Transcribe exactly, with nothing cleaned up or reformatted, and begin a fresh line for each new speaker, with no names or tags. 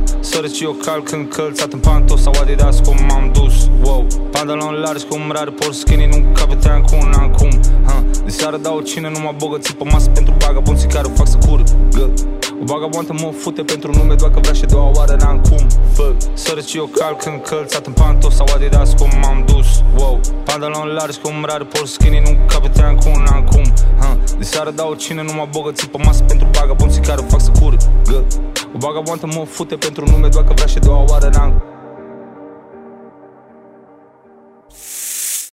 Sărăci eu calc încălțat în pantos sau Adidas cum m-am dus. Wow, pantaloni largi cum rare por skinny, nu capitan cu un an cum ha. De seară dau o cină, nu mă bogății pe masă pentru bagabonții care o fac să curgă. O bagabontă mă fute pentru nume, doar că vrea și doua oară n-am cum. Fă, sărăci eu calc încălțat în pantos sau Adidas cum m-am dus. Wow, pantaloni largi cum rare por skinny, nu capitan cu un an cum ha. De seară dau o cină, nu mă bogății pe masă pentru bagabonții care o fac să curgă. O bagabontă mă fute pentru nume, doar că vrea și doua oară n-am